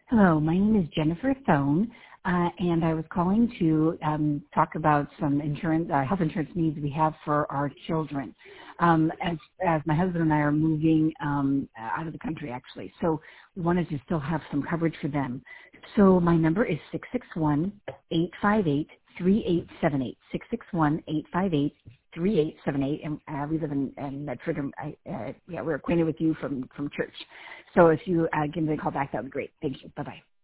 Hello, my name is Jennifer Thone, and I was calling to talk about some health insurance needs we have for our children. As my husband and I are moving out of the country, actually, so we wanted to still have some coverage for them. So my number is 661-858-3878, 661-858-3878, and we live in Medford. And we're acquainted with you from church. So if you give me a call back, that would be great. Thank you. Bye-bye.